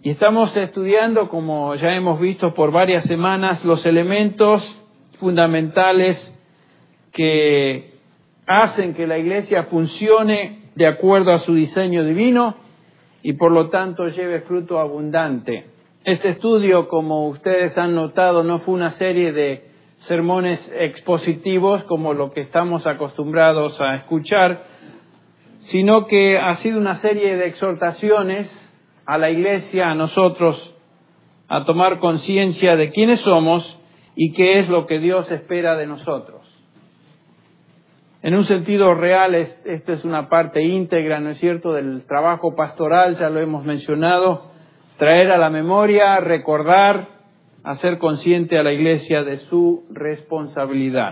Y estamos estudiando, como ya hemos visto por varias semanas, los elementos fundamentales que hacen que la Iglesia funcione de acuerdo a su diseño divino y por lo tanto lleve fruto abundante. Este estudio, como ustedes han notado, no fue una serie de sermones expositivos como lo que estamos acostumbrados a escuchar, sino que ha sido una serie de exhortaciones a la Iglesia, a nosotros, a tomar conciencia de quiénes somos y qué es lo que Dios espera de nosotros. En un sentido real, esta es una parte íntegra, ¿no es cierto?, del trabajo pastoral, ya lo hemos mencionado, traer a la memoria, recordar, hacer consciente a la Iglesia de su responsabilidad.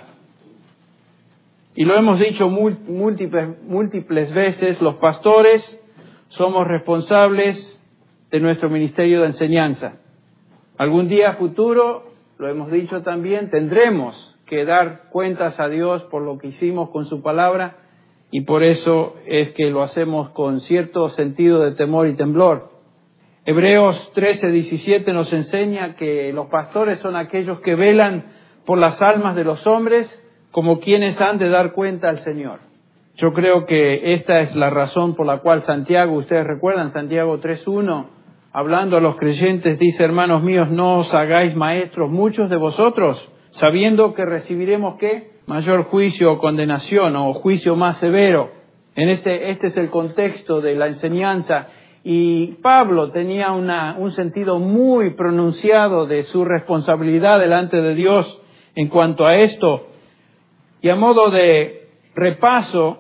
Y lo hemos dicho múltiples veces, los pastores somos responsables de nuestro ministerio de enseñanza. Algún día futuro, lo hemos dicho también, tendremos que dar cuentas a Dios por lo que hicimos con su palabra y por eso es que lo hacemos con cierto sentido de temor y temblor. Hebreos 13:17 nos enseña que los pastores son aquellos que velan por las almas de los hombres como quienes han de dar cuenta al Señor. Yo creo que esta es la razón por la cual Santiago, ustedes recuerdan Santiago 3:1, hablando a los creyentes, dice: hermanos míos, no os hagáis maestros muchos de vosotros, sabiendo que recibiremos ¿qué? Mayor juicio o condenación o juicio más severo. Este es el contexto de la enseñanza. Y Pablo tenía un sentido muy pronunciado de su responsabilidad delante de Dios en cuanto a esto. Y a modo de repaso,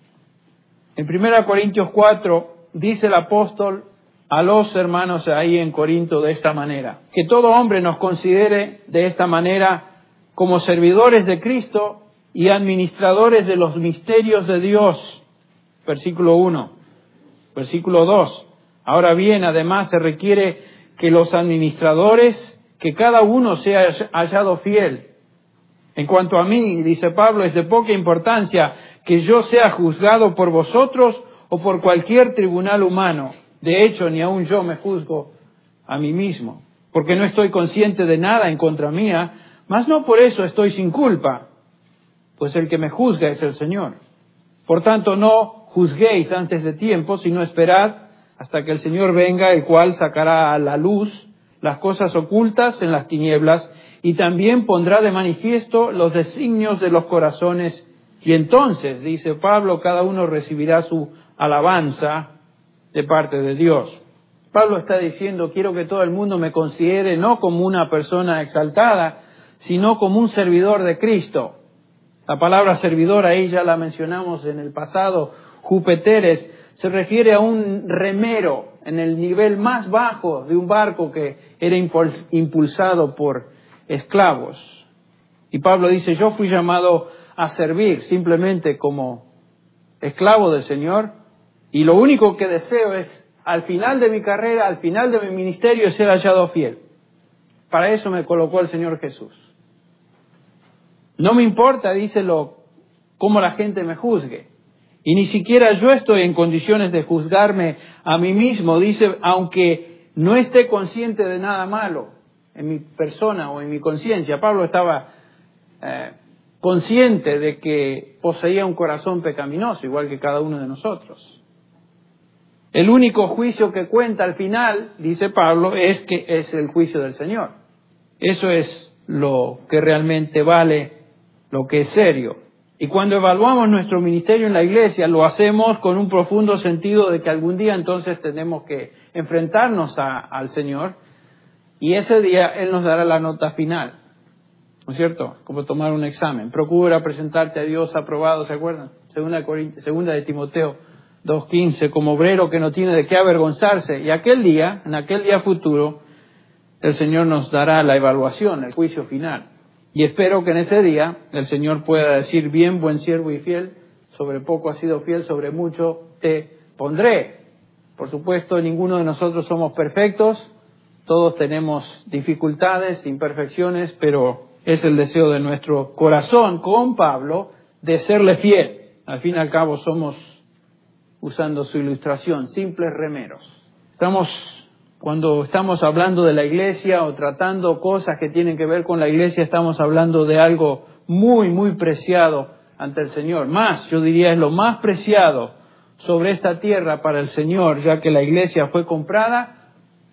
en 1 Corintios 4 dice el apóstol a los hermanos ahí en Corinto de esta manera: que todo hombre nos considere de esta manera como servidores de Cristo y administradores de los misterios de Dios. Versículo 1. Versículo 2. Ahora bien, además se requiere que los administradores, que cada uno sea hallado fiel. En cuanto a mí, dice Pablo, es de poca importancia que yo sea juzgado por vosotros o por cualquier tribunal humano. De hecho, ni aun yo me juzgo a mí mismo, porque no estoy consciente de nada en contra mía, mas no por eso estoy sin culpa, pues el que me juzga es el Señor. Por tanto, no juzguéis antes de tiempo, sino esperad hasta que el Señor venga, el cual sacará a la luz las cosas ocultas en las tinieblas y también pondrá de manifiesto los designios de los corazones. Y entonces, dice Pablo, cada uno recibirá su alabanza de parte de Dios. Pablo está diciendo: quiero que todo el mundo me considere no como una persona exaltada, sino como un servidor de Cristo. La palabra servidor, ahí ya la mencionamos en el pasado, jupeteres, se refiere a un remero en el nivel más bajo de un barco que era impulsado por esclavos. Y Pablo dice: yo fui llamado a servir simplemente como esclavo del Señor, y lo único que deseo es, al final de mi carrera, al final de mi ministerio, ser hallado fiel. Para eso me colocó el Señor Jesús. No me importa, dice, cómo la gente me juzgue. Y ni siquiera yo estoy en condiciones de juzgarme a mí mismo, dice, aunque no esté consciente de nada malo en mi persona o en mi conciencia. Pablo estaba consciente de que poseía un corazón pecaminoso, igual que cada uno de nosotros. El único juicio que cuenta al final, dice Pablo, es el juicio del Señor. Eso es lo que realmente vale, lo que es serio. Y cuando evaluamos nuestro ministerio en la iglesia, lo hacemos con un profundo sentido de que algún día entonces tenemos que enfrentarnos al Señor, y ese día Él nos dará la nota final, ¿no es cierto? Como tomar un examen. Procura presentarte a Dios aprobado, ¿se acuerdan? Segunda de Timoteo 2:15, como obrero que no tiene de qué avergonzarse. Y en aquel día futuro, el Señor nos dará la evaluación, el juicio final. Y espero que en ese día el Señor pueda decir: bien, buen siervo y fiel, sobre poco has sido fiel, sobre mucho te pondré. Por supuesto, ninguno de nosotros somos perfectos, todos tenemos dificultades, imperfecciones, pero es el deseo de nuestro corazón, con Pablo, de serle fiel. Al fin y al cabo somos, usando su ilustración, simples remeros. Estamos Cuando estamos hablando de la iglesia o tratando cosas que tienen que ver con la iglesia, estamos hablando de algo muy, muy preciado ante el Señor. Más, yo diría, es lo más preciado sobre esta tierra para el Señor, ya que la iglesia fue comprada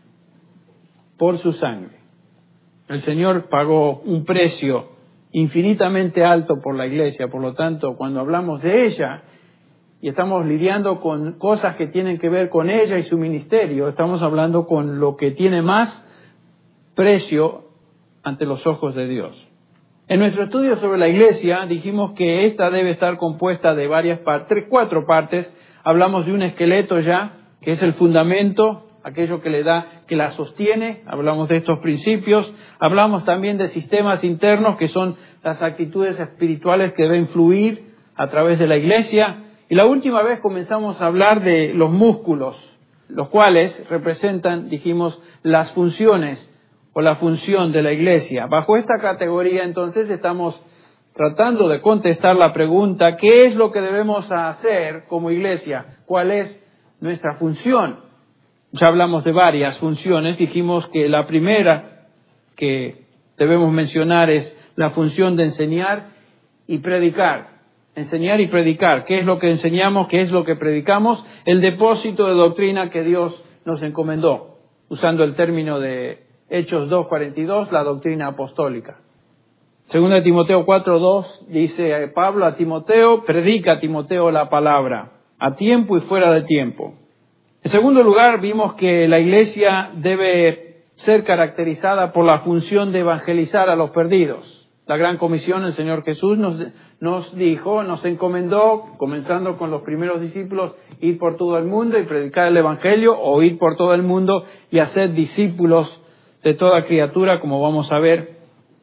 por su sangre. El Señor pagó un precio infinitamente alto por la iglesia, por lo tanto, cuando hablamos de ella y estamos lidiando con cosas que tienen que ver con ella y su ministerio, estamos hablando con lo que tiene más precio ante los ojos de Dios. En nuestro estudio sobre la iglesia dijimos que esta debe estar compuesta de varias partes, 4 partes. Hablamos de un esqueleto ya, que es el fundamento, aquello que la sostiene. Hablamos de estos principios. Hablamos también de sistemas internos, que son las actitudes espirituales que deben fluir a través de la iglesia. Y la última vez comenzamos a hablar de los músculos, los cuales representan, dijimos, las funciones o la función de la iglesia. Bajo esta categoría, entonces, estamos tratando de contestar la pregunta, ¿qué es lo que debemos hacer como iglesia? ¿Cuál es nuestra función? Ya hablamos de varias funciones. Dijimos que la primera que debemos mencionar es la función de enseñar y predicar. Enseñar y predicar. ¿Qué es lo que enseñamos? ¿Qué es lo que predicamos? El depósito de doctrina que Dios nos encomendó, usando el término de Hechos 2:42, la doctrina apostólica. Segunda de Timoteo 4:2 dice Pablo a Timoteo, predica a Timoteo la palabra, a tiempo y fuera de tiempo. En segundo lugar, vimos que la iglesia debe ser caracterizada por la función de evangelizar a los perdidos. La gran comisión, el Señor Jesús nos dijo, nos encomendó, comenzando con los primeros discípulos, ir por todo el mundo y predicar el evangelio, o ir por todo el mundo y hacer discípulos de toda criatura, como vamos a ver.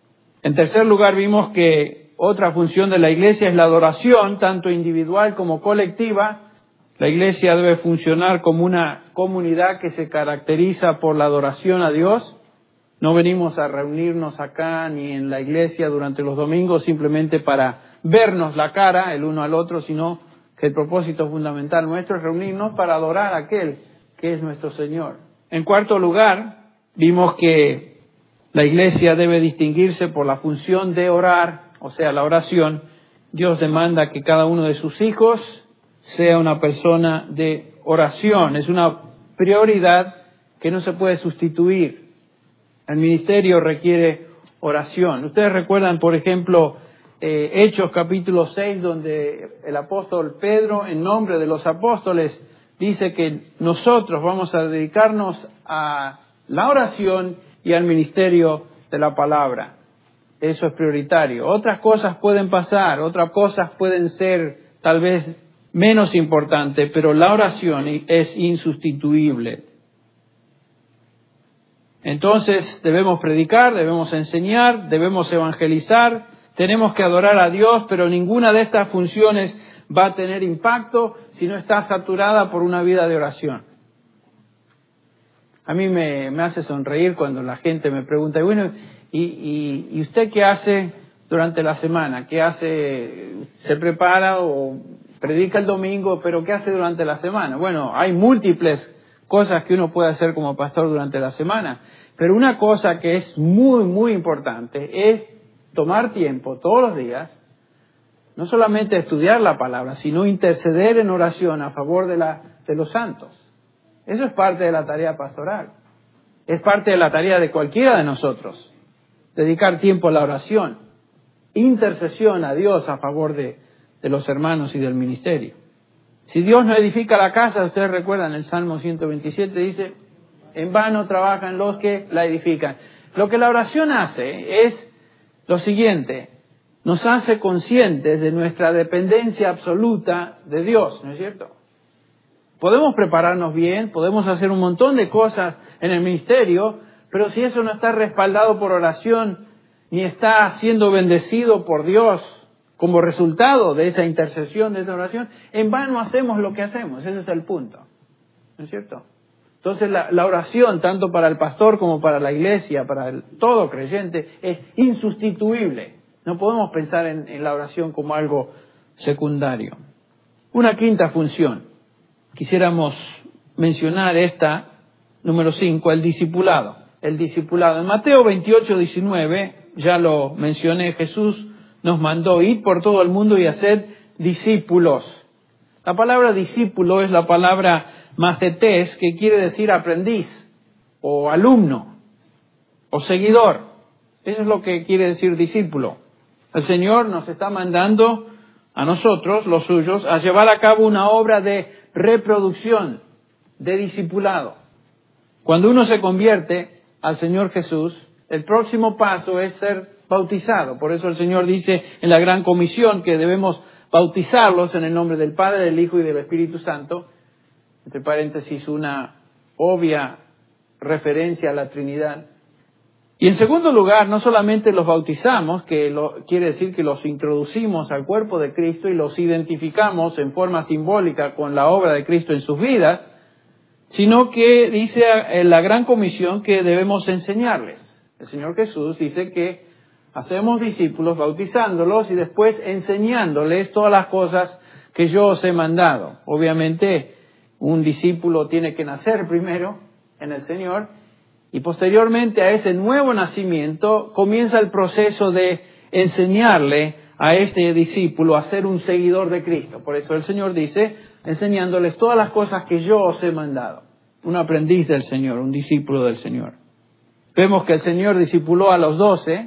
En tercer lugar, vimos que otra función de la iglesia es la adoración, tanto individual como colectiva. La iglesia debe funcionar como una comunidad que se caracteriza por la adoración a Dios. No venimos a reunirnos acá ni en la iglesia durante los domingos simplemente para vernos la cara el uno al otro, sino que el propósito fundamental nuestro es reunirnos para adorar a aquel que es nuestro Señor. En cuarto lugar, vimos que la iglesia debe distinguirse por la función de orar, o sea, la oración. Dios demanda que cada uno de sus hijos sea una persona de oración. Es una prioridad que no se puede sustituir. El ministerio requiere oración. Ustedes recuerdan, por ejemplo, Hechos capítulo 6, donde el apóstol Pedro, en nombre de los apóstoles, dice que nosotros vamos a dedicarnos a la oración y al ministerio de la palabra. Eso es prioritario. Otras cosas pueden pasar, otras cosas pueden ser tal vez menos importantes, pero la oración es insustituible. Entonces debemos predicar, debemos enseñar, debemos evangelizar, tenemos que adorar a Dios, pero ninguna de estas funciones va a tener impacto si no está saturada por una vida de oración. A mí me hace sonreír cuando la gente me pregunta, bueno, ¿y usted qué hace durante la semana? ¿Qué hace? ¿Se prepara o predica el domingo, pero qué hace durante la semana? Bueno, hay múltiples cosas que uno puede hacer como pastor durante la semana. Pero una cosa que es muy, muy importante es tomar tiempo todos los días, no solamente estudiar la palabra, sino interceder en oración a favor de los santos. Eso es parte de la tarea pastoral. Es parte de la tarea de cualquiera de nosotros. Dedicar tiempo a la oración, intercesión a Dios a favor de los hermanos y del ministerio. Si Dios no edifica la casa, ustedes recuerdan el Salmo 127, dice, en vano trabajan los que la edifican. Lo que la oración hace es lo siguiente, nos hace conscientes de nuestra dependencia absoluta de Dios, ¿no es cierto? Podemos prepararnos bien, podemos hacer un montón de cosas en el ministerio, pero si eso no está respaldado por oración, ni está siendo bendecido por Dios, como resultado de esa intercesión, de esa oración, en vano hacemos lo que hacemos. Ese es el punto. ¿No es cierto? Entonces la oración, tanto para el pastor como para la iglesia, para todo creyente, es insustituible. No podemos pensar en la oración como algo secundario. Una quinta función. Quisiéramos mencionar esta Número 5, el discipulado. El discipulado. En Mateo 28:19, ya lo mencioné, Jesús nos mandó ir por todo el mundo y hacer discípulos. La palabra discípulo es la palabra mathetes, que quiere decir aprendiz, o alumno, o seguidor. Eso es lo que quiere decir discípulo. El Señor nos está mandando a nosotros, los suyos, a llevar a cabo una obra de reproducción, de discipulado. Cuando uno se convierte al Señor Jesús, el próximo paso es ser bautizado. Por eso el Señor dice en la Gran Comisión que debemos bautizarlos en el nombre del Padre, del Hijo y del Espíritu Santo. Entre paréntesis, una obvia referencia a la Trinidad. Y en segundo lugar, no solamente los bautizamos, quiere decir que los introducimos al cuerpo de Cristo y los identificamos en forma simbólica con la obra de Cristo en sus vidas, sino que dice en la Gran Comisión que debemos enseñarles. El Señor Jesús dice que hacemos discípulos bautizándolos y después enseñándoles todas las cosas que yo os he mandado. Obviamente, un discípulo tiene que nacer primero en el Señor y posteriormente a ese nuevo nacimiento comienza el proceso de enseñarle a este discípulo a ser un seguidor de Cristo. Por eso el Señor dice, enseñándoles todas las cosas que yo os he mandado. Un aprendiz del Señor, un discípulo del Señor. Vemos que el Señor discipuló a los 12.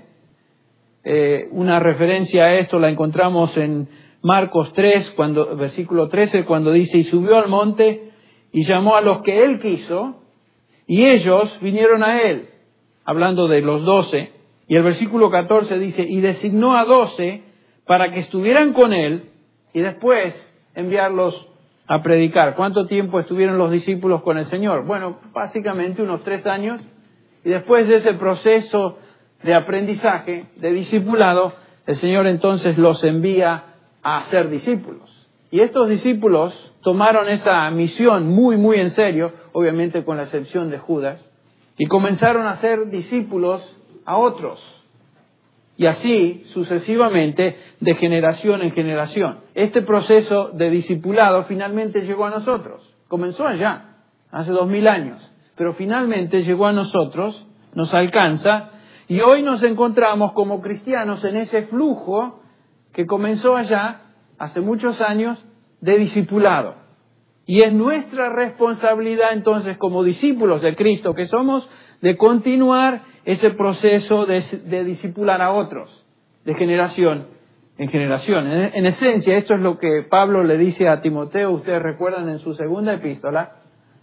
Una referencia a esto la encontramos en Marcos 3, versículo 13, cuando dice, y subió al monte y llamó a los que él quiso, y ellos vinieron a él, hablando de los 12. Y el versículo 14 dice, y designó a 12 para que estuvieran con él y después enviarlos a predicar. ¿Cuánto tiempo estuvieron los discípulos con el Señor? Bueno, básicamente unos 3 años. Y después de ese proceso de aprendizaje, de discipulado, el Señor entonces los envía a ser discípulos. Y estos discípulos tomaron esa misión muy, muy en serio, obviamente con la excepción de Judas, y comenzaron a ser discípulos a otros. Y así sucesivamente, de generación en generación. Este proceso de discipulado finalmente llegó a nosotros. Comenzó allá, hace 2000 años. Pero finalmente llegó a nosotros, nos alcanza, y hoy nos encontramos como cristianos en ese flujo que comenzó allá, hace muchos años, de discipulado. Y es nuestra responsabilidad entonces, como discípulos de Cristo que somos, de continuar ese proceso de discipular a otros, de generación en generación. En esencia, esto es lo que Pablo le dice a Timoteo. Ustedes recuerdan en su segunda epístola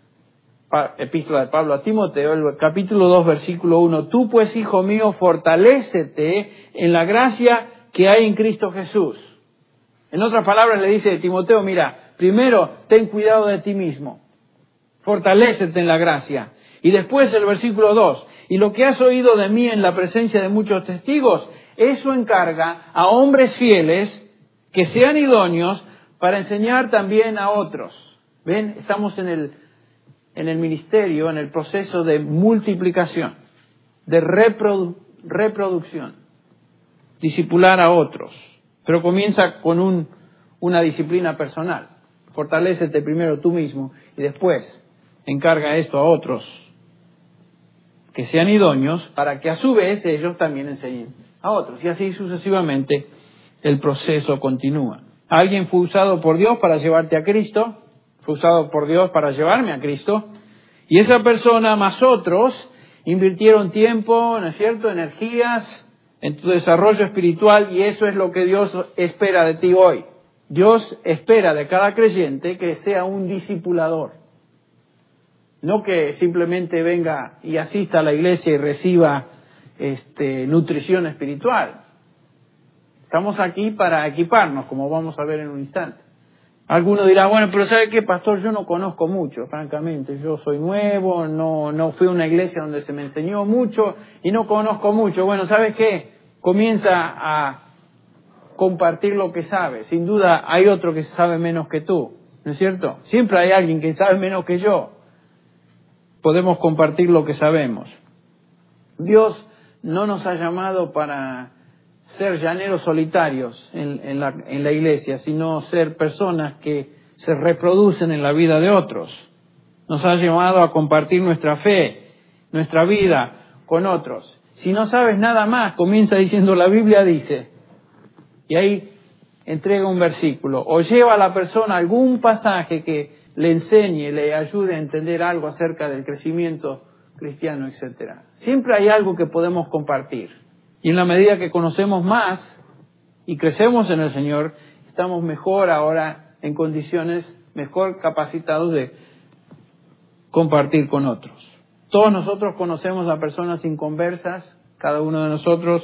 de Pablo a Timoteo, el capítulo 2, versículo 1, tú pues, hijo mío, fortalécete en la gracia que hay en Cristo Jesús. En otras palabras le dice a Timoteo, mira, primero ten cuidado de ti mismo, fortalécete en la gracia. Y después el versículo 2, y lo que has oído de mí en la presencia de muchos testigos, eso encarga a hombres fieles que sean idóneos para enseñar también a otros. ¿Ven? Estamos en el ministerio, en el proceso de multiplicación, de reproducción, discipular a otros. Pero comienza con una disciplina personal. Fortalécete primero tú mismo y después encarga esto a otros que sean idóneos para que a su vez ellos también enseñen a otros. Y así sucesivamente el proceso continúa. Alguien fue usado por Dios para llevarte a Cristo, fue usado por Dios para llevarme a Cristo, y esa persona más otros invirtieron tiempo, ¿no es cierto?, energías en tu desarrollo espiritual, y eso es lo que Dios espera de ti hoy. Dios espera de cada creyente que sea un discipulador. No que simplemente venga y asista a la iglesia y reciba nutrición espiritual. Estamos aquí para equiparnos, como vamos a ver en un instante. Alguno dirá, bueno, pero ¿sabe qué, pastor? Yo no conozco mucho, francamente. Yo soy nuevo, no fui a una iglesia donde se me enseñó mucho y no conozco mucho. Bueno, ¿sabes qué? Comienza a compartir lo que sabes. Sin duda hay otro que sabe menos que tú, ¿no es cierto? Siempre hay alguien que sabe menos que yo. Podemos compartir lo que sabemos. Dios no nos ha llamado para ser llaneros solitarios en la iglesia, sino ser personas que se reproducen en la vida de otros. nos ha llamado a compartir nuestra fe, nuestra vida con otros. Si no sabes nada más, comienza diciendo la Biblia dice, y ahí entrega un versículo, o lleva a la persona algún pasaje que le enseñe, le ayude a entender algo acerca del crecimiento cristiano, etc. Siempre hay algo que podemos compartir. Y en la medida que conocemos más y crecemos en el Señor, estamos mejor ahora en condiciones, mejor capacitados de compartir con otros. Todos nosotros conocemos a personas inconversas, cada uno de nosotros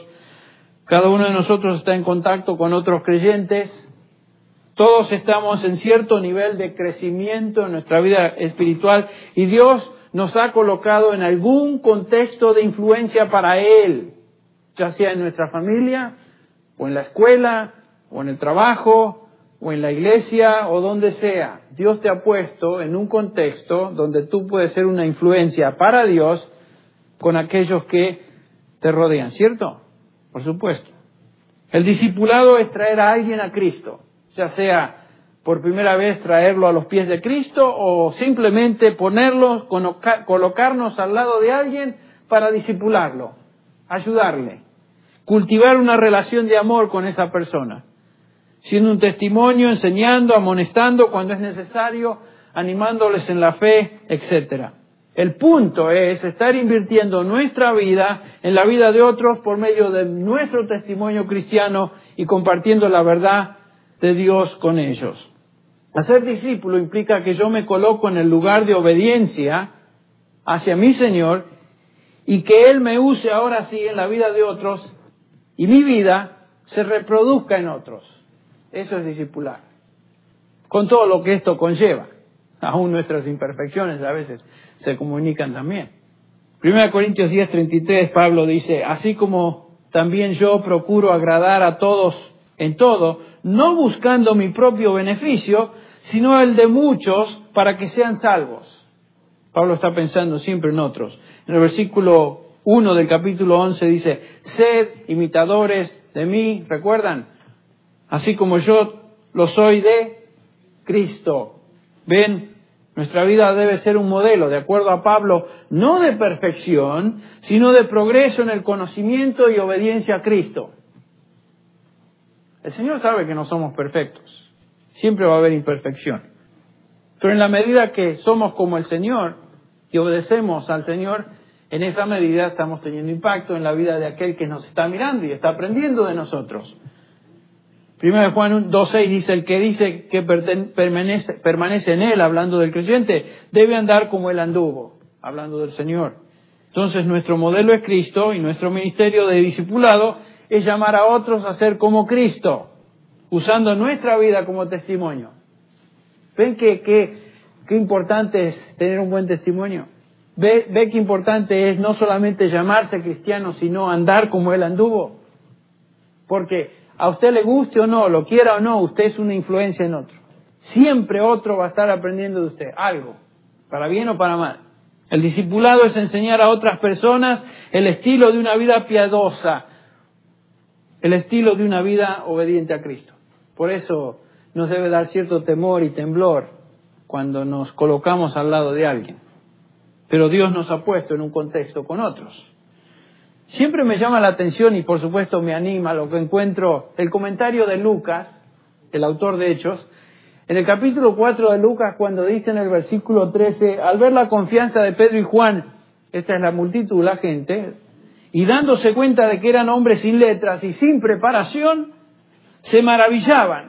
está en contacto con otros creyentes. Todos estamos en cierto nivel de crecimiento en nuestra vida espiritual y Dios nos ha colocado en algún contexto de influencia para Él, ya sea en nuestra familia, o en la escuela, o en el trabajo, o en la iglesia, o donde sea. Dios te ha puesto en un contexto donde tú puedes ser una influencia para Dios con aquellos que te rodean, ¿cierto? Por supuesto. El discipulado es traer a alguien a Cristo, ya sea por primera vez traerlo a los pies de Cristo o simplemente ponerlo, colocarnos al lado de alguien para discipularlo, ayudarle, cultivar una relación de amor con esa persona, siendo un testimonio, enseñando, amonestando cuando es necesario, animándoles en la fe, etc. El punto es estar invirtiendo nuestra vida en la vida de otros por medio de nuestro testimonio cristiano y compartiendo la verdad de Dios con ellos. Hacer discípulo implica que yo me coloco en el lugar de obediencia hacia mi Señor y que Él me use ahora sí en la vida de otros y mi vida se reproduzca en otros. Eso es discipular. Con todo lo que esto conlleva. Aún nuestras imperfecciones a veces se comunican también. 1 Corintios 10:33, Pablo dice, así como también yo procuro agradar a todos en todo, no buscando mi propio beneficio, sino el de muchos para que sean salvos. Pablo está pensando siempre en otros. En el versículo 1 del capítulo 11 dice, sed imitadores de mí, ¿recuerdan? Así como yo lo soy de Cristo. ¿Ven? Nuestra vida debe ser un modelo, de acuerdo a Pablo, no de perfección, sino de progreso en el conocimiento y obediencia a Cristo. El Señor sabe que no somos perfectos. Siempre va a haber imperfección. Pero en la medida que somos como el Señor y obedecemos al Señor, en esa medida estamos teniendo impacto en la vida de aquel que nos está mirando y está aprendiendo de nosotros. 1 Juan 2:6 dice, el que dice que permanece en Él, hablando del creyente, debe andar como Él anduvo, hablando del Señor. Entonces nuestro modelo es Cristo y nuestro ministerio de discipulado es llamar a otros a ser como Cristo, usando nuestra vida como testimonio. ¿Ven qué importante es tener un buen testimonio? ¿Ve qué importante es no solamente llamarse cristiano, sino andar como Él anduvo? Porque a usted le guste o no, lo quiera o no, usted es una influencia en otro. Siempre otro va a estar aprendiendo de usted algo, para bien o para mal. El discipulado es enseñar a otras personas el estilo de una vida piadosa, el estilo de una vida obediente a Cristo. Por eso nos debe dar cierto temor y temblor cuando nos colocamos al lado de alguien. Pero Dios nos ha puesto en un contexto con otros. Siempre me llama la atención y por supuesto me anima lo que encuentro, el comentario de Lucas, el autor de Hechos, en el capítulo 4 de Lucas, cuando dice en el versículo 13, al ver la confianza de Pedro y Juan, esta es la multitud, la gente, y dándose cuenta de que eran hombres sin letras y sin preparación, se maravillaban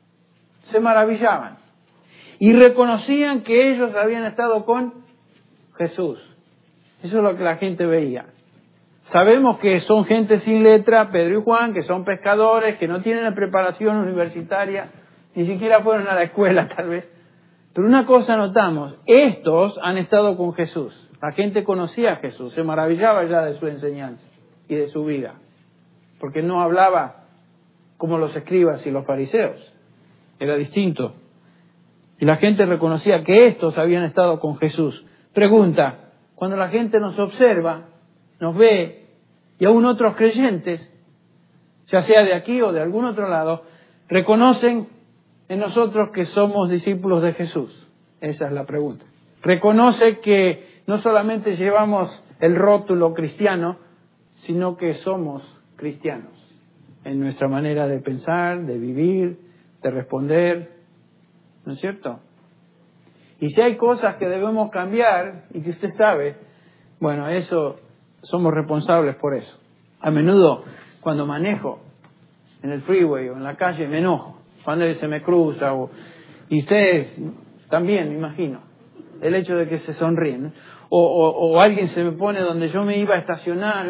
y reconocían que ellos habían estado con Jesús. Eso es lo que la gente veía. Sabemos que son gente sin letra, Pedro y Juan, que son pescadores, que no tienen la preparación universitaria, ni siquiera fueron a la escuela tal vez. Pero una cosa notamos, estos han estado con Jesús. La gente conocía a Jesús, se maravillaba ya de su enseñanza y de su vida, porque no hablaba como los escribas y los fariseos, era distinto. Y la gente reconocía que estos habían estado con Jesús. Pregunta, cuando la gente nos observa, nos ve, y aún otros creyentes, ya sea de aquí o de algún otro lado, reconocen en nosotros que somos discípulos de Jesús. Esa es la pregunta. Reconoce que no solamente llevamos el rótulo cristiano, sino que somos cristianos en nuestra manera de pensar, de vivir, de responder, ¿no es cierto? Y si hay cosas que debemos cambiar y que usted sabe, bueno, eso somos responsables por eso. A menudo cuando manejo en el freeway o en la calle me enojo, cuando se me cruza y ustedes también, me imagino, el hecho de que se sonríen, ¿no? O alguien se me pone donde yo me iba a estacionar,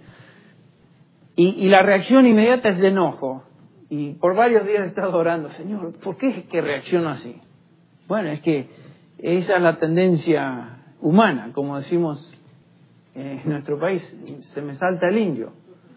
y la reacción inmediata es de enojo. Y por varios días he estado orando, Señor, ¿por qué es que reacciono así? Bueno, es que esa es la tendencia humana, como decimos en nuestro país, se me salta el indio.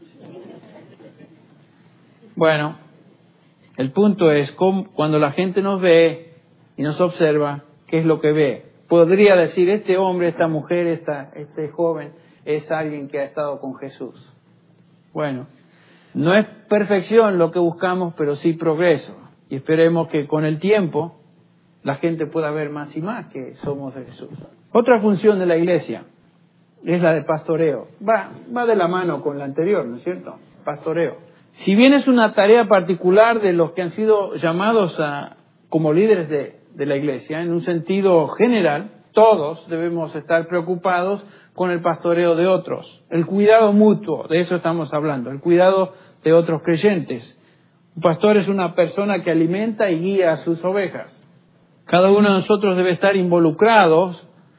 Bueno, el punto es cuando la gente nos ve y nos observa, ¿qué es lo que ve? Podría decir, este hombre, esta mujer, este joven, es alguien que ha estado con Jesús. Bueno, no es perfección lo que buscamos, pero sí progreso. Y esperemos que con el tiempo la gente pueda ver más y más que somos de Jesús. Otra función de la iglesia es la de pastoreo. Va de la mano con la anterior, ¿no es cierto? Pastoreo. Si bien es una tarea particular de los que han sido llamados como líderes de la iglesia, en un sentido general, todos debemos estar preocupados con el pastoreo de otros. El cuidado mutuo, de eso estamos hablando, el cuidado de otros creyentes. Un pastor es una persona que alimenta y guía a sus ovejas. Cada uno de nosotros debe estar involucrado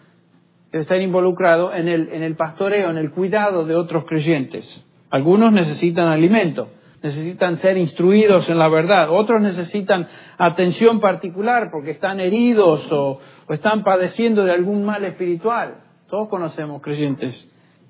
en el pastoreo, en el cuidado de otros creyentes. Algunos necesitan alimento, necesitan ser instruidos en la verdad. Otros necesitan atención particular porque están heridos o están padeciendo de algún mal espiritual. Todos conocemos creyentes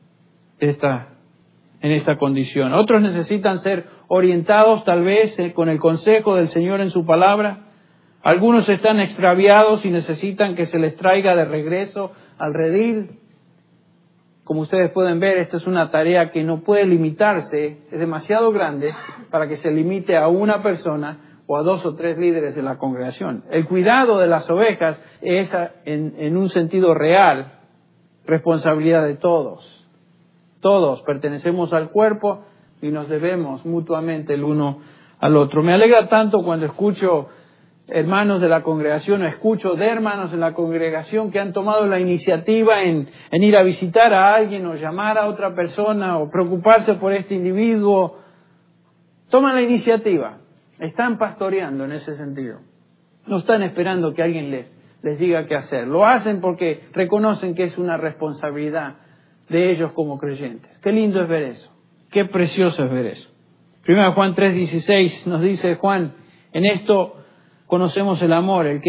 en esta condición. Otros necesitan ser orientados tal vez con el consejo del Señor en su palabra. Algunos están extraviados y necesitan que se les traiga de regreso al redil. Como ustedes pueden ver, esta es una tarea que no puede limitarse, es demasiado grande para que se limite a una persona o a 2 o 3 líderes de la congregación. El cuidado de las ovejas es, en un sentido real, responsabilidad de todos. Todos pertenecemos al cuerpo y nos debemos mutuamente el uno al otro. Me alegra tanto cuando escucho hermanos de la congregación, escucho de hermanos en la congregación que han tomado la iniciativa en ir a visitar a alguien o llamar a otra persona o preocuparse por este individuo. Toman la iniciativa, están pastoreando en ese sentido. No están esperando que alguien les diga qué hacer. Lo hacen porque reconocen que es una responsabilidad de ellos como creyentes. Qué lindo es ver eso. Qué precioso es ver eso. 1 Juan 3:16 nos dice Juan, en esto conocemos el amor, en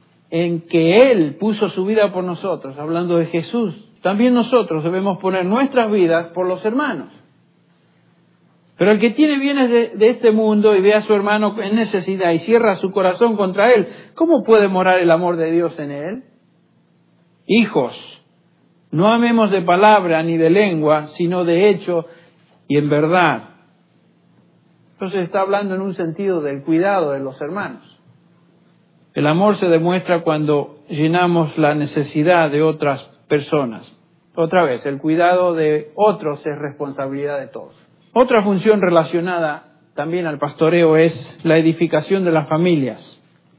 que Él puso su vida por nosotros, hablando de Jesús. También nosotros debemos poner nuestras vidas por los hermanos. Pero el que tiene bienes de este mundo y ve a su hermano en necesidad y cierra su corazón contra él, ¿cómo puede morar el amor de Dios en él? Hijos, no amemos de palabra ni de lengua, sino de hecho y en verdad. Entonces está hablando en un sentido del cuidado de los hermanos. El amor se demuestra cuando llenamos la necesidad de otras personas. Otra vez, el cuidado de otros es responsabilidad de todos. Otra función relacionada también al pastoreo es la edificación de las familias.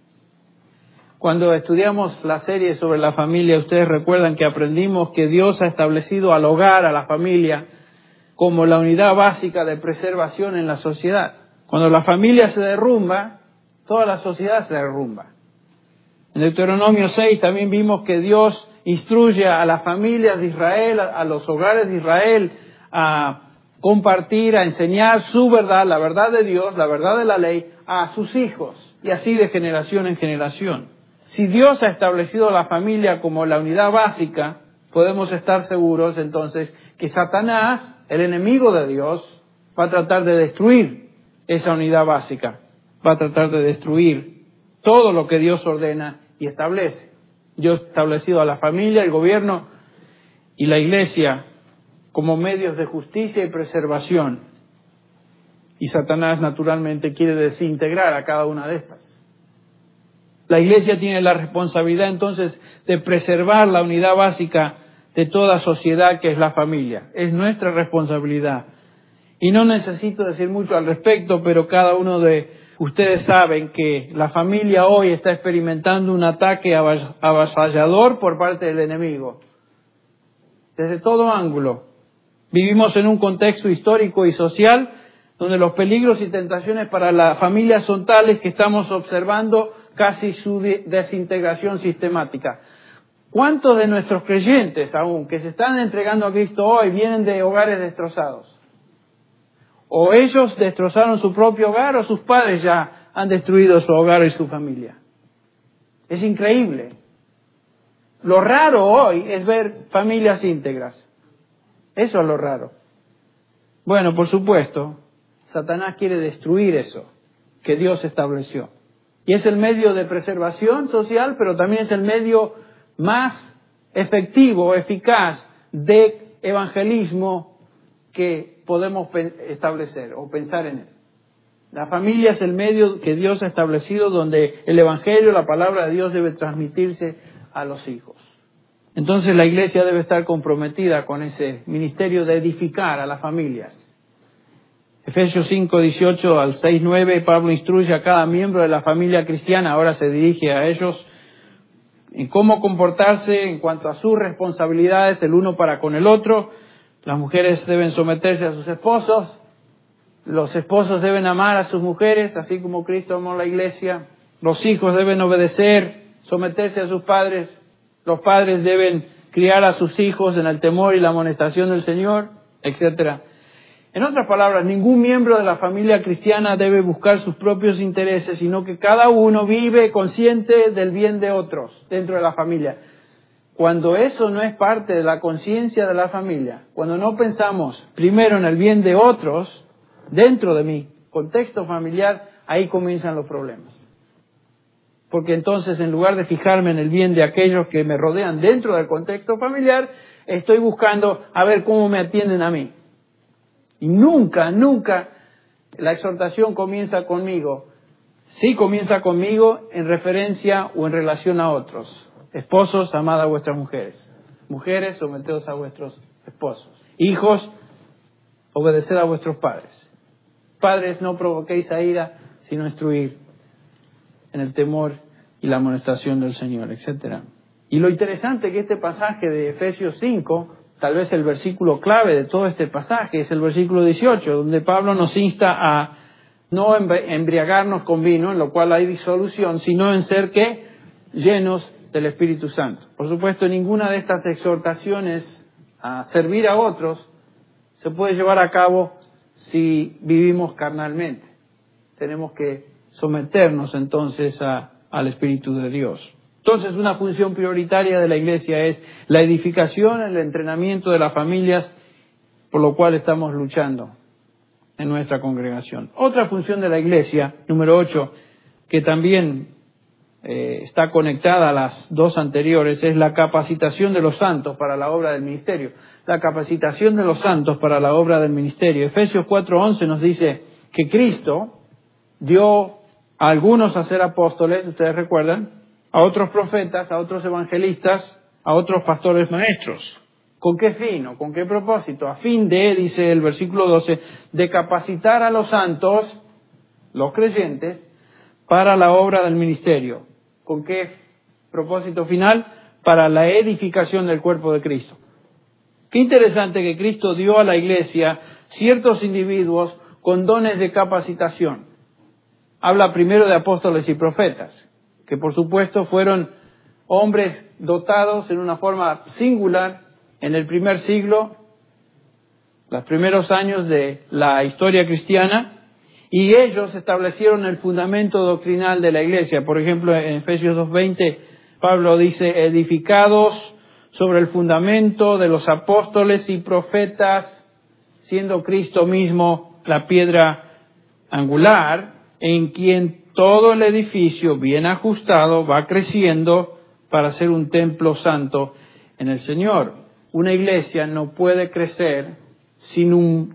Cuando estudiamos la serie sobre la familia, ustedes recuerdan que aprendimos que Dios ha establecido al hogar, a la familia, como la unidad básica de preservación en la sociedad. Cuando la familia se derrumba, toda la sociedad se derrumba. En Deuteronomio 6 también vimos que Dios instruye a las familias de Israel, a los hogares de Israel, a compartir, a enseñar su verdad, la verdad de Dios, la verdad de la ley, a sus hijos, y así de generación en generación. Si Dios ha establecido a la familia como la unidad básica, podemos estar seguros entonces que Satanás, el enemigo de Dios, va a tratar de destruir esa unidad básica, va a tratar de destruir todo lo que Dios ordena y establece. Dios ha establecido a la familia, el gobierno y la iglesia como medios de justicia y preservación. Y Satanás naturalmente quiere desintegrar a cada una de estas. La Iglesia tiene la responsabilidad entonces de preservar la unidad básica de toda sociedad, que es la familia. Es nuestra responsabilidad. Y no necesito decir mucho al respecto, pero cada uno de ustedes saben que la familia hoy está experimentando un ataque avasallador por parte del enemigo. Desde todo ángulo. Vivimos en un contexto histórico y social donde los peligros y tentaciones para la familia son tales que estamos observando casi su desintegración sistemática. ¿Cuántos de nuestros creyentes aún que se están entregando a Cristo hoy vienen de hogares destrozados? O ellos destrozaron su propio hogar o sus padres ya han destruido su hogar y su familia. Es increíble. Lo raro hoy es ver familias íntegras. Eso es lo raro. Bueno, por supuesto, Satanás quiere destruir eso que Dios estableció. Y es el medio de preservación social, pero también es el medio más efectivo, eficaz de evangelismo que podemos establecer o pensar en él. La familia es el medio que Dios ha establecido donde el evangelio, la palabra de Dios debe transmitirse a los hijos. Entonces la Iglesia debe estar comprometida con ese ministerio de edificar a las familias. Efesios 5, 18 al 6, 9, Pablo instruye a cada miembro de la familia cristiana, ahora se dirige a ellos, en cómo comportarse en cuanto a sus responsabilidades el uno para con el otro. Las mujeres deben someterse a sus esposos, los esposos deben amar a sus mujeres, así como Cristo amó a la Iglesia. Los hijos deben obedecer, someterse a sus padres. Los padres deben criar a sus hijos en el temor y la amonestación del Señor, etc. En otras palabras, ningún miembro de la familia cristiana debe buscar sus propios intereses, sino que cada uno vive consciente del bien de otros dentro de la familia. Cuando eso no es parte de la conciencia de la familia, cuando no pensamos primero en el bien de otros, dentro de mi contexto familiar, ahí comienzan los problemas. Porque entonces, en lugar de fijarme en el bien de aquellos que me rodean dentro del contexto familiar, estoy buscando a ver cómo me atienden a mí. Y nunca la exhortación comienza conmigo. Sí comienza conmigo en referencia o en relación a otros. Esposos, amad a vuestras mujeres. Mujeres, someteos a vuestros esposos. Hijos, obedeced a vuestros padres. Padres, no provoquéis a ira, sino instruir en el temor y la amonestación del Señor, etc. Y lo interesante es que este pasaje de Efesios 5, tal vez el versículo clave de todo este pasaje, es el versículo 18, donde Pablo nos insta a no embriagarnos con vino, en lo cual hay disolución, sino en ser ¿qué? Llenos del Espíritu Santo. Por supuesto, ninguna de estas exhortaciones a servir a otros se puede llevar a cabo si vivimos carnalmente. Tenemos que someternos entonces al Espíritu de Dios. Entonces, una función prioritaria de la Iglesia es la edificación, el entrenamiento de las familias, por lo cual estamos luchando en nuestra congregación. Otra función de la Iglesia, número 8, que también está conectada a las dos anteriores, es la capacitación de los santos para la obra del ministerio. La capacitación de los santos para la obra del ministerio. Efesios 4:11 nos dice que Cristo dio a algunos a ser apóstoles, ustedes recuerdan, a otros profetas, a otros evangelistas, a otros pastores maestros. ¿Con qué fin o con qué propósito? A fin de, dice el versículo 12, de capacitar a los santos, los creyentes, para la obra del ministerio. ¿Con qué propósito final? Para la edificación del cuerpo de Cristo. Qué interesante que Cristo dio a la Iglesia ciertos individuos con dones de capacitación. Habla primero de apóstoles y profetas, que por supuesto fueron hombres dotados en una forma singular en el primer siglo, los primeros años de la historia cristiana, y ellos establecieron el fundamento doctrinal de la Iglesia. Por ejemplo, en Efesios 2:20, Pablo dice, edificados sobre el fundamento de los apóstoles y profetas, siendo Cristo mismo la piedra angular, en quien todo el edificio bien ajustado va creciendo para ser un templo santo en el Señor. Una iglesia no puede crecer sin un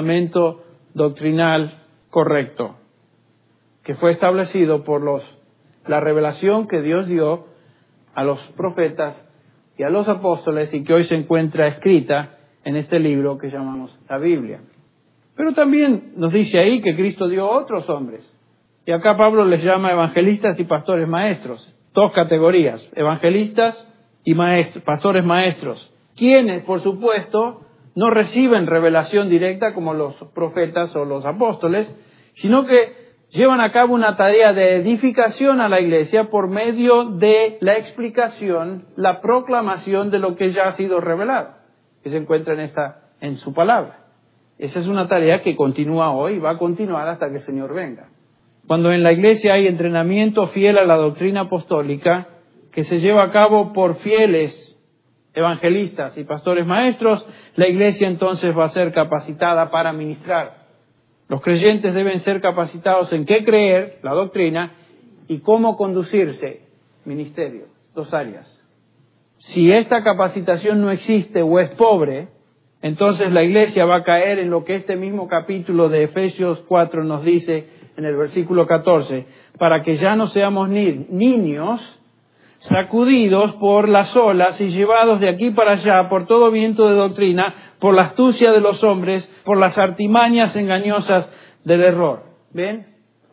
fundamento doctrinal correcto, que fue establecido por los la revelación que Dios dio a los profetas y a los apóstoles y que hoy se encuentra escrita en este libro que llamamos la Biblia. Pero también nos dice ahí que Cristo dio a otros hombres. Y acá Pablo les llama evangelistas y pastores maestros. Dos categorías, evangelistas y maestros, pastores maestros. Quienes, por supuesto, no reciben revelación directa como los profetas o los apóstoles, sino que llevan a cabo una tarea de edificación a la iglesia por medio de la explicación, la proclamación de lo que ya ha sido revelado, que se encuentra en su palabra. Esa es una tarea que continúa hoy y va a continuar hasta que el Señor venga. Cuando en la iglesia hay entrenamiento fiel a la doctrina apostólica, que se lleva a cabo por fieles evangelistas y pastores maestros, la iglesia entonces va a ser capacitada para ministrar. Los creyentes deben ser capacitados en qué creer, la doctrina, y cómo conducirse, ministerio, dos áreas. Si esta capacitación no existe o es pobre, entonces la iglesia va a caer en lo que este mismo capítulo de Efesios 4 nos dice en el versículo 14, para que ya no seamos niños sacudidos por las olas y llevados de aquí para allá por todo viento de doctrina, por la astucia de los hombres, por las artimañas engañosas del error. ¿Ven?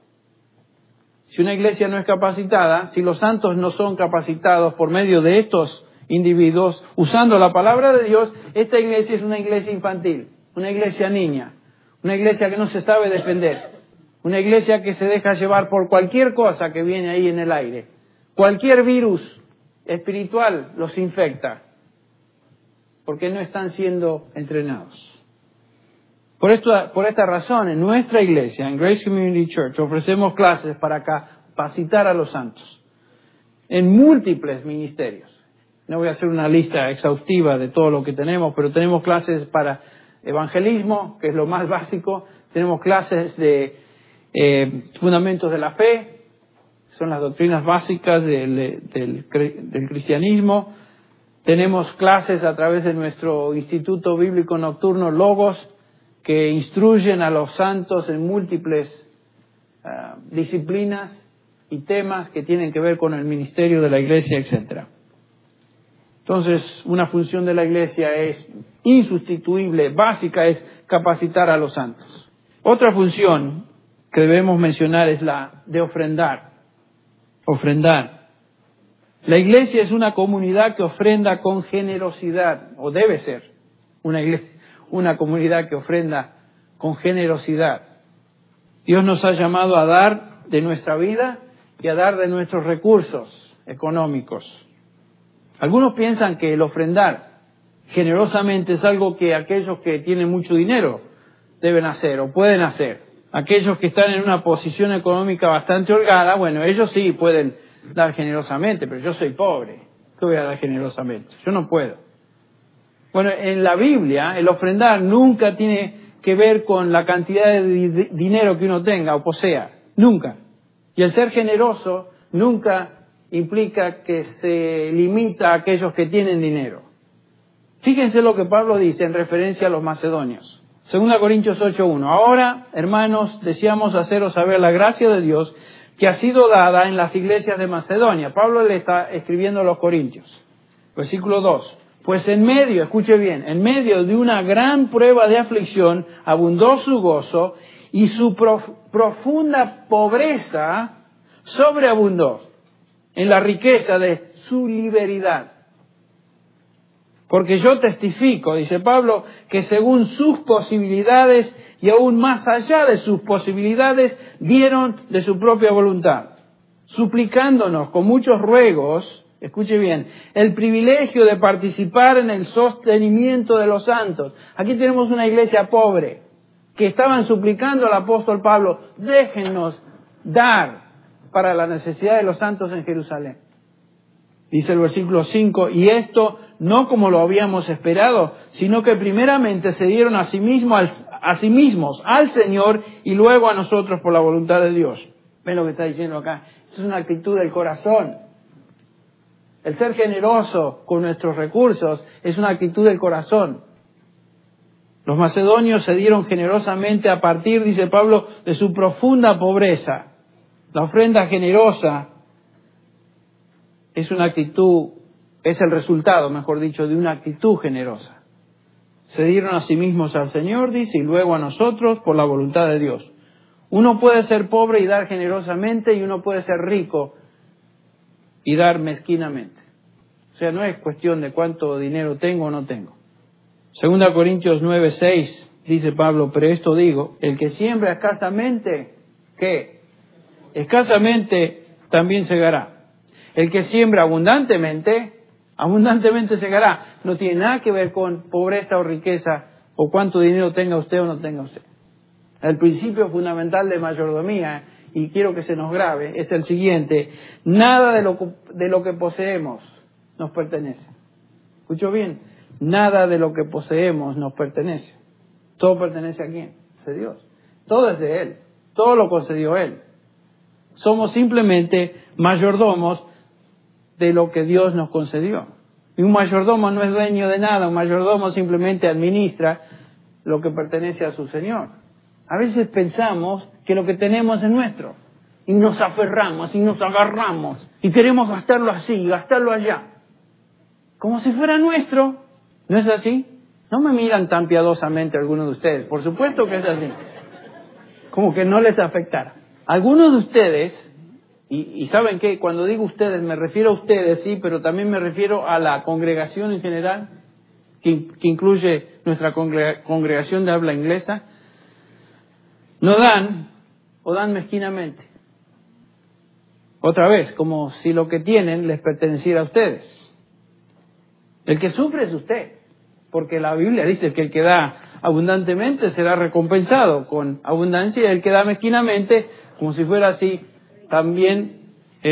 Si una iglesia no es capacitada, si los santos no son capacitados por medio de estos individuos, usando la palabra de Dios, esta iglesia es una iglesia infantil, una iglesia niña, una iglesia que no se sabe defender, una iglesia que se deja llevar por cualquier cosa que viene ahí en el aire. Cualquier virus espiritual los infecta, porque no están siendo entrenados. Por esta razón, en nuestra iglesia, en Grace Community Church, ofrecemos clases para capacitar a los santos en múltiples ministerios. No voy a hacer una lista exhaustiva de todo lo que tenemos, pero tenemos clases para evangelismo, que es lo más básico. Tenemos clases de fundamentos de la fe, son las doctrinas básicas del cristianismo. Tenemos clases a través de nuestro Instituto Bíblico Nocturno Logos, que instruyen a los santos en múltiples disciplinas y temas que tienen que ver con el ministerio de la iglesia, etc. Entonces, una función de la iglesia es insustituible, básica, es capacitar a los santos. Otra función que debemos mencionar es la de ofrendar. Ofrendar. La iglesia es una comunidad que ofrenda con generosidad, o debe ser una comunidad que ofrenda con generosidad. Dios nos ha llamado a dar de nuestra vida y a dar de nuestros recursos económicos. Algunos piensan que el ofrendar generosamente es algo que aquellos que tienen mucho dinero deben hacer o pueden hacer. Aquellos que están en una posición económica bastante holgada, bueno, ellos sí pueden dar generosamente, pero yo soy pobre. ¿Qué voy a dar generosamente? Yo no puedo. Bueno, en la Biblia, el ofrendar nunca tiene que ver con la cantidad de dinero que uno tenga o posea. Nunca. Y el ser generoso nunca implica que se limita a aquellos que tienen dinero. Fíjense lo que Pablo dice en referencia a los macedonios. 2 Corintios 8:1. Ahora, hermanos, deseamos haceros saber la gracia de Dios que ha sido dada en las iglesias de Macedonia. Pablo le está escribiendo a los corintios. Versículo 2. Pues en medio, escuche bien, en medio de una gran prueba de aflicción, abundó su gozo y su profunda pobreza sobreabundó en la riqueza de su liberalidad. Porque yo testifico, dice Pablo, que según sus posibilidades y aún más allá de sus posibilidades, dieron de su propia voluntad, suplicándonos con muchos ruegos, escuche bien, el privilegio de participar en el sostenimiento de los santos. Aquí tenemos una iglesia pobre, que estaban suplicando al apóstol Pablo, déjenos dar para la necesidad de los santos en Jerusalén. Dice el versículo 5, y esto no como lo habíamos esperado, sino que primeramente se dieron a sí mismos al Señor y luego a nosotros por la voluntad de Dios. ¿Ven lo que está diciendo acá? Es una actitud del corazón. El ser generoso con nuestros recursos es una actitud del corazón. Los macedonios se dieron generosamente a partir, dice Pablo, de su profunda pobreza. La ofrenda generosa es una actitud, es el resultado, mejor dicho, de una actitud generosa. Se dieron a sí mismos al Señor, dice, y luego a nosotros por la voluntad de Dios. Uno puede ser pobre y dar generosamente, y uno puede ser rico y dar mezquinamente. O sea, no es cuestión de cuánto dinero tengo o no tengo. 2 Corintios 9:6 dice Pablo, pero esto digo, el que siembra escasamente, ¿qué? Escasamente también segará. El que siembra abundantemente, abundantemente segará. No tiene nada que ver con pobreza o riqueza, o cuánto dinero tenga usted o no tenga usted. El principio fundamental de mayordomía, y quiero que se nos grabe, es el siguiente: nada de lo que poseemos nos pertenece. ¿Escuchó bien? Nada de lo que poseemos nos pertenece. Todo pertenece a ¿quién? A Dios. Todo es de Él. Todo lo concedió Él. Somos simplemente mayordomos de lo que Dios nos concedió. Y un mayordomo no es dueño de nada. Un mayordomo simplemente administra lo que pertenece a su Señor. A veces pensamos que lo que tenemos es nuestro. Y nos aferramos y nos agarramos. Y queremos gastarlo así, gastarlo allá. Como si fuera nuestro. ¿No es así? No me miran tan piadosamente algunos de ustedes. Por supuesto que es así. Como que no les afectara. Algunos de ustedes, y ¿saben qué? Cuando digo ustedes, me refiero a ustedes, sí, pero también me refiero a la congregación en general, que incluye nuestra congregación de habla inglesa. No dan, o dan mezquinamente. Otra vez, como si lo que tienen les perteneciera a ustedes. El que sufre es usted, porque la Biblia dice que el que da abundantemente será recompensado con abundancia, y el que da mezquinamente, como si fuera así, también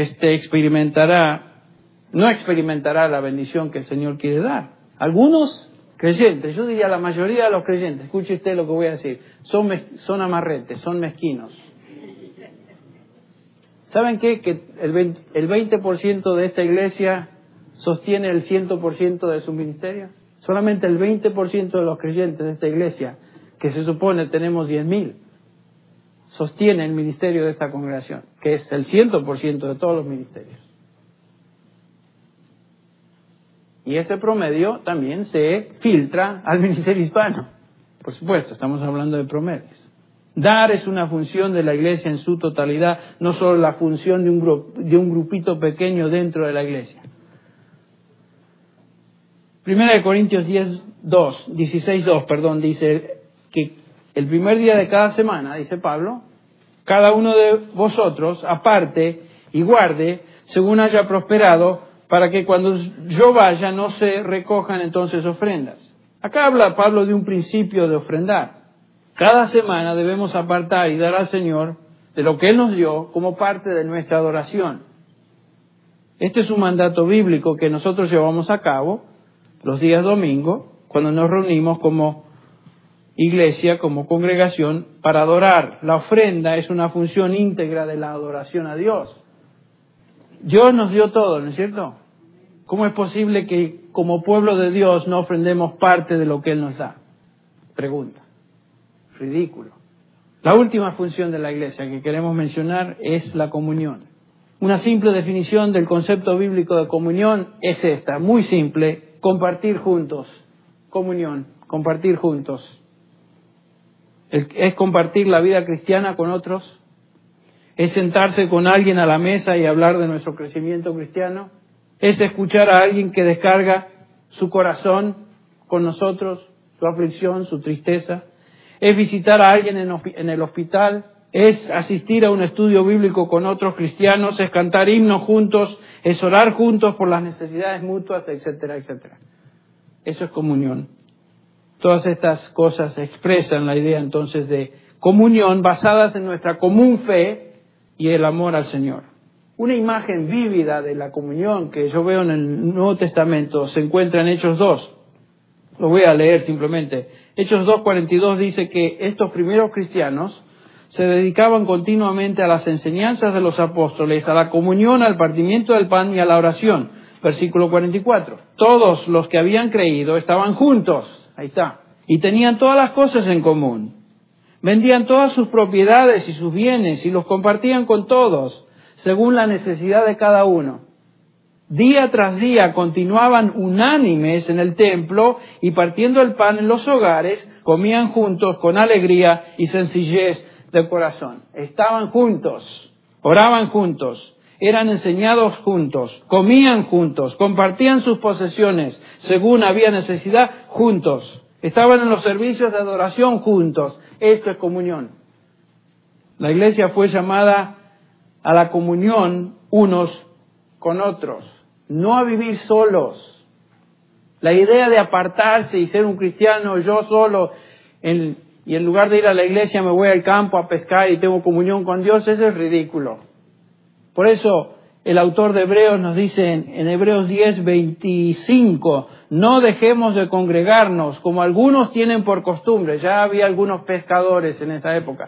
no experimentará la bendición que el Señor quiere dar. Algunos creyentes, yo diría la mayoría de los creyentes, escuche usted lo que voy a decir, son amarretes, son mezquinos. ¿Saben qué? Que el 20% de esta iglesia sostiene el 100% de su ministerio. Solamente el 20% de los creyentes de esta iglesia, que se supone tenemos 10,000, sostiene el ministerio de esta congregación, que es el 100% de todos los ministerios. Y ese promedio también se filtra al ministerio hispano. Por supuesto, estamos hablando de promedios. Dar es una función de la iglesia en su totalidad, no solo la función de un grupito pequeño dentro de la iglesia. 1 Corintios 16:2, dice que el primer día de cada semana, dice Pablo, cada uno de vosotros aparte y guarde según haya prosperado, para que cuando yo vaya no se recojan entonces ofrendas. Acá habla Pablo de un principio de ofrendar. Cada semana debemos apartar y dar al Señor de lo que Él nos dio como parte de nuestra adoración. Este es un mandato bíblico que nosotros llevamos a cabo los días domingo, cuando nos reunimos como iglesia, como congregación, para adorar. La ofrenda es una función íntegra de la adoración a Dios. Dios nos dio todo, ¿no es cierto? ¿Cómo es posible que como pueblo de Dios no ofrendemos parte de lo que Él nos da? Pregunta. Ridículo. La última función de la iglesia que queremos mencionar es la comunión. Una simple definición del concepto bíblico de comunión es esta, muy simple: compartir juntos. Comunión, compartir juntos. Es compartir la vida cristiana con otros. Es sentarse con alguien a la mesa y hablar de nuestro crecimiento cristiano. Es escuchar a alguien que descarga su corazón con nosotros, su aflicción, su tristeza. Es visitar a alguien en el hospital. Es asistir a un estudio bíblico con otros cristianos. Es cantar himnos juntos. Es orar juntos por las necesidades mutuas, etcétera, etcétera. Eso es comunión. Todas estas cosas expresan la idea entonces de comunión basadas en nuestra común fe y el amor al Señor. Una imagen vívida de la comunión que yo veo en el Nuevo Testamento se encuentra en Hechos 2. Lo voy a leer simplemente. Hechos 2:42 dice que estos primeros cristianos se dedicaban continuamente a las enseñanzas de los apóstoles, a la comunión, al partimiento del pan y a la oración. Versículo 44. Todos los que habían creído estaban juntos. Ahí está. Y tenían todas las cosas en común. Vendían todas sus propiedades y sus bienes y los compartían con todos, según la necesidad de cada uno. Día tras día continuaban unánimes en el templo y partiendo el pan en los hogares, comían juntos con alegría y sencillez de corazón. Estaban juntos, oraban juntos, eran enseñados juntos, comían juntos, compartían sus posesiones según había necesidad juntos. Estaban en los servicios de adoración juntos. Esto es comunión. La iglesia fue llamada a la comunión unos con otros, no a vivir solos. La idea de apartarse y ser un cristiano yo solo y en lugar de ir a la iglesia me voy al campo a pescar y tengo comunión con Dios, eso es ridículo. Por eso el autor de Hebreos nos dice en Hebreos 10:25, no dejemos de congregarnos como algunos tienen por costumbre. Ya había algunos pescadores en esa época.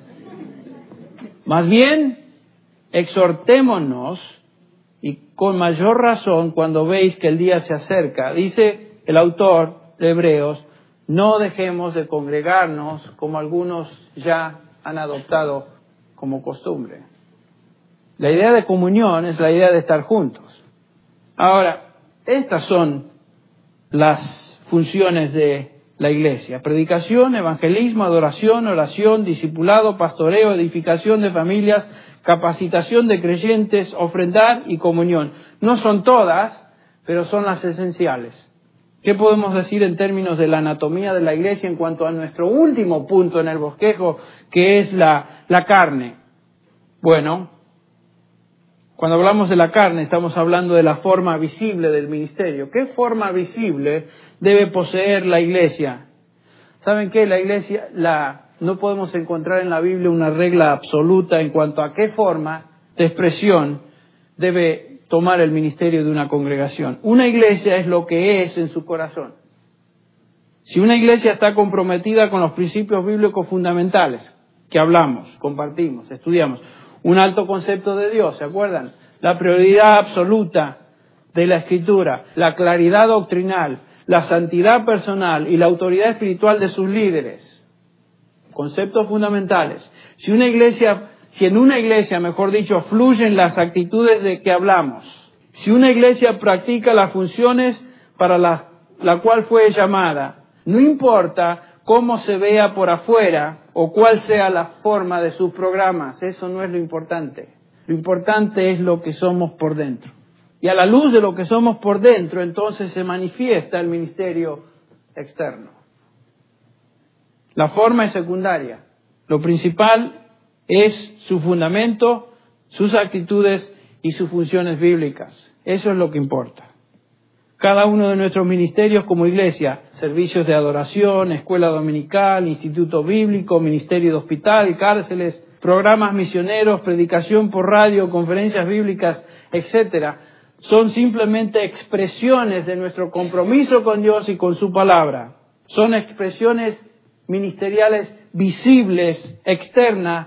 Más bien, exhortémonos, y con mayor razón cuando veis que el día se acerca. Dice el autor de Hebreos, no dejemos de congregarnos como algunos ya han adoptado como costumbre. La idea de comunión es la idea de estar juntos. Ahora, estas son las funciones de la iglesia: predicación, evangelismo, adoración, oración, discipulado, pastoreo, edificación de familias, capacitación de creyentes, ofrendar y comunión. No son todas, pero son las esenciales. ¿Qué podemos decir en términos de la anatomía de la iglesia en cuanto a nuestro último punto en el bosquejo, que es la carne? Bueno, cuando hablamos de la carne estamos hablando de la forma visible del ministerio. ¿Qué forma visible debe poseer la iglesia? ¿Saben qué? La iglesia, no podemos encontrar en la Biblia una regla absoluta en cuanto a qué forma de expresión debe tomar el ministerio de una congregación. Una iglesia es lo que es en su corazón. Si una iglesia está comprometida con los principios bíblicos fundamentales que hablamos, compartimos, estudiamos, un alto concepto de Dios, ¿se acuerdan? La prioridad absoluta de la Escritura, la claridad doctrinal, la santidad personal y la autoridad espiritual de sus líderes. Conceptos fundamentales. Si en una iglesia, mejor dicho, fluyen las actitudes de que hablamos, si una iglesia practica las funciones para la cual fue llamada, no importa cómo se vea por afuera o cuál sea la forma de sus programas, eso no es lo importante. Lo importante es lo que somos por dentro. Y a la luz de lo que somos por dentro, entonces se manifiesta el ministerio externo. La forma es secundaria. Lo principal es su fundamento, sus actitudes y sus funciones bíblicas. Eso es lo que importa. Cada uno de nuestros ministerios como iglesia, servicios de adoración, escuela dominical, instituto bíblico, ministerio de hospital, cárceles, programas misioneros, predicación por radio, conferencias bíblicas, etcétera, son simplemente expresiones de nuestro compromiso con Dios y con su palabra. Son expresiones ministeriales visibles, externas,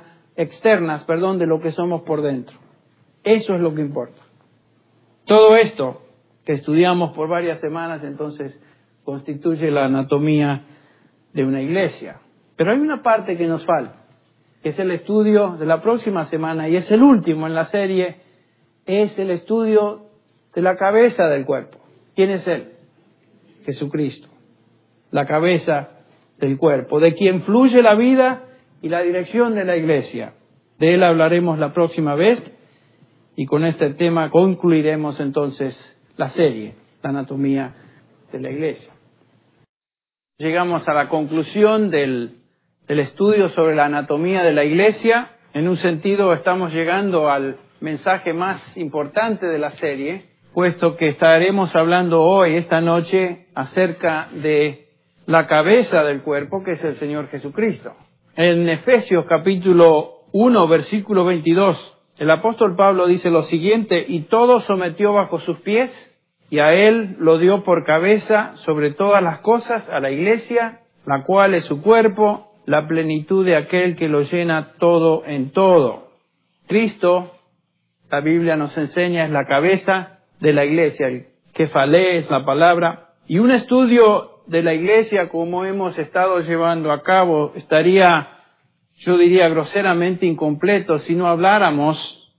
de lo que somos por dentro. Eso es lo que importa. Todo esto que estudiamos por varias semanas, entonces, constituye la anatomía de una iglesia. Pero hay una parte que nos falta, que es el estudio de la próxima semana, y es el último en la serie, es el estudio de la cabeza del cuerpo. ¿Quién es Él? Jesucristo. La cabeza del cuerpo, de quien fluye la vida y la dirección de la iglesia. De Él hablaremos la próxima vez, y con este tema concluiremos entonces la serie, la anatomía de la iglesia. Llegamos a la conclusión del estudio sobre la anatomía de la iglesia. En un sentido estamos llegando al mensaje más importante de la serie, puesto que estaremos hablando hoy, esta noche, acerca de la cabeza del cuerpo, que es el Señor Jesucristo. En Efesios capítulo 1, versículo 22, el apóstol Pablo dice lo siguiente: y todo sometió bajo sus pies, y a Él lo dio por cabeza sobre todas las cosas, a la iglesia, la cual es su cuerpo, la plenitud de aquel que lo llena todo en todo. Cristo, la Biblia nos enseña, es la cabeza de la iglesia, el kefalé es la palabra, y un estudio de la iglesia como hemos estado llevando a cabo estaría, yo diría, groseramente incompleto si no habláramos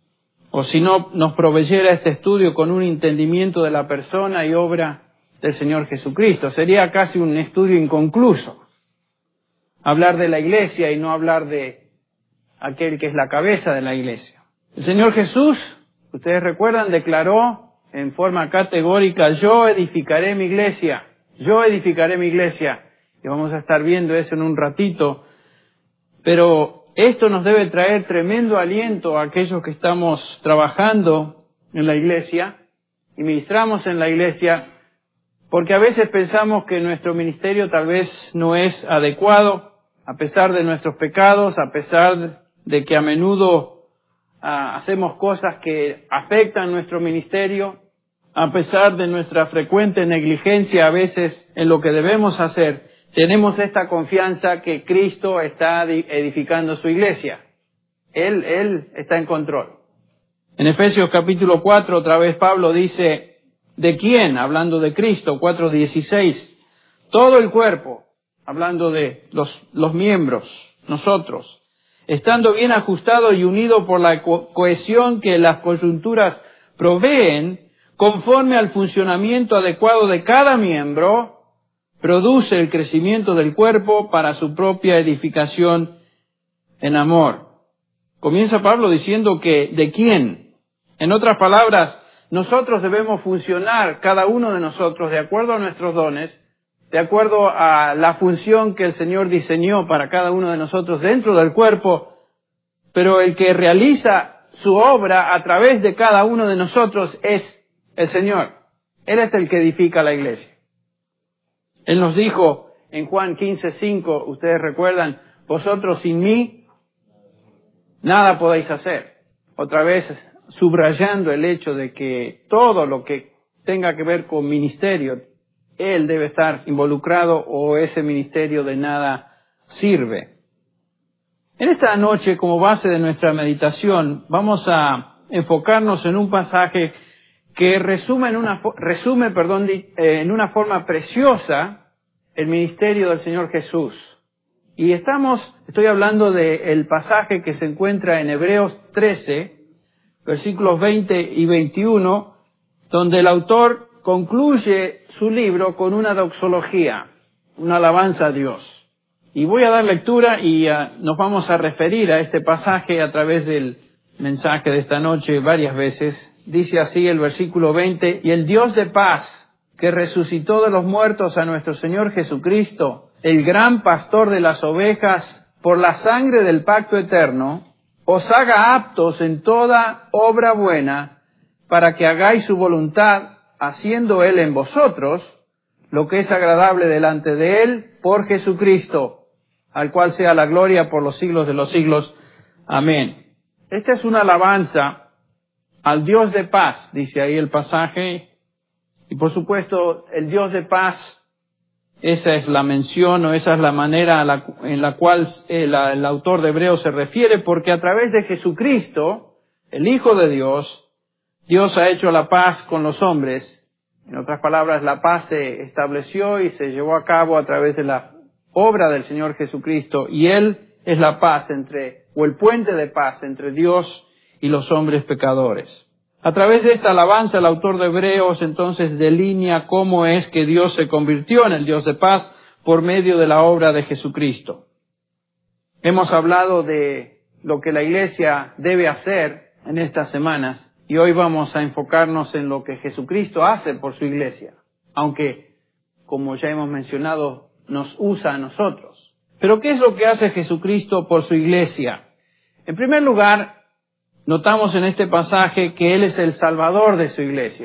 o si no nos proveyera este estudio con un entendimiento de la persona y obra del Señor Jesucristo. Sería casi un estudio inconcluso hablar de la iglesia y no hablar de aquel que es la cabeza de la iglesia. El Señor Jesús, ustedes recuerdan, declaró en forma categórica: yo edificaré mi iglesia, yo edificaré mi iglesia. Y vamos a estar viendo eso en un ratito. Pero esto nos debe traer tremendo aliento a aquellos que estamos trabajando en la iglesia y ministramos en la iglesia, porque a veces pensamos que nuestro ministerio tal vez no es adecuado, a pesar de nuestros pecados, a pesar de que a menudo hacemos cosas que afectan nuestro ministerio, a pesar de nuestra frecuente negligencia a veces en lo que debemos hacer. Tenemos esta confianza que Cristo está edificando su iglesia. Él está en control. En Efesios capítulo 4, otra vez Pablo dice: ¿de quién? Hablando de Cristo, 4:16. Todo el cuerpo, hablando de los miembros, nosotros, estando bien ajustado y unido por la cohesión que las coyunturas proveen, conforme al funcionamiento adecuado de cada miembro, produce el crecimiento del cuerpo para su propia edificación en amor. Comienza Pablo diciendo que ¿de quién? En otras palabras, nosotros debemos funcionar, cada uno de nosotros, de acuerdo a nuestros dones, de acuerdo a la función que el Señor diseñó para cada uno de nosotros dentro del cuerpo, pero el que realiza su obra a través de cada uno de nosotros es el Señor. Él es el que edifica la iglesia. Él nos dijo en Juan 15:5, ustedes recuerdan: vosotros sin mí nada podéis hacer. Otra vez subrayando el hecho de que todo lo que tenga que ver con ministerio, Él debe estar involucrado o ese ministerio de nada sirve. En esta noche, como base de nuestra meditación, vamos a enfocarnos en un pasaje que resume en una forma preciosa el ministerio del Señor Jesús. Y estoy hablando del pasaje que se encuentra en Hebreos 13, versículos 20 y 21, donde el autor concluye su libro con una doxología, una alabanza a Dios. Y voy a dar lectura y nos vamos a referir a este pasaje a través del mensaje de esta noche varias veces. Dice así el versículo 20: y el Dios de paz, que resucitó de los muertos a nuestro Señor Jesucristo, el gran pastor de las ovejas, por la sangre del pacto eterno, os haga aptos en toda obra buena, para que hagáis su voluntad, haciendo Él en vosotros lo que es agradable delante de Él, por Jesucristo, al cual sea la gloria por los siglos de los siglos. Amén. Esta es una alabanza al Dios de paz, dice ahí el pasaje, y por supuesto el Dios de paz, esa es la mención o esa es la manera en la cual el autor de Hebreos se refiere, porque a través de Jesucristo, el Hijo de Dios, Dios ha hecho la paz con los hombres. En otras palabras, la paz se estableció y se llevó a cabo a través de la obra del Señor Jesucristo, y Él es la paz o el puente de paz entre Dios y los hombres pecadores. A través de esta alabanza, el autor de Hebreos entonces delinea cómo es que Dios se convirtió en el Dios de paz por medio de la obra de Jesucristo. Hemos hablado de lo que la iglesia debe hacer en estas semanas, y hoy vamos a enfocarnos en lo que Jesucristo hace por su iglesia, aunque, como ya hemos mencionado, nos usa a nosotros. Pero ¿qué es lo que hace Jesucristo por su iglesia? En primer lugar, notamos en este pasaje que Él es el Salvador de su iglesia.